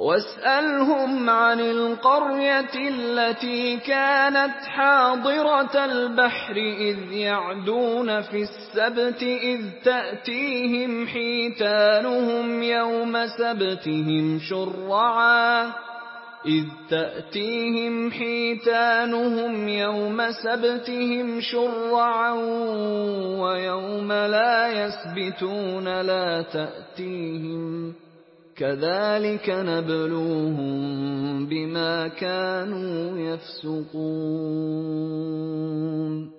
واسألهم عن القرية التي كانت حاضرة البحر إذ يعدون في السبت إذ تأتيهم حيتانهم يوم سبتهم شرعا ويوم لا يسبتون لا تأتيهم كذلك نبلوهم بما كانوا يفسقون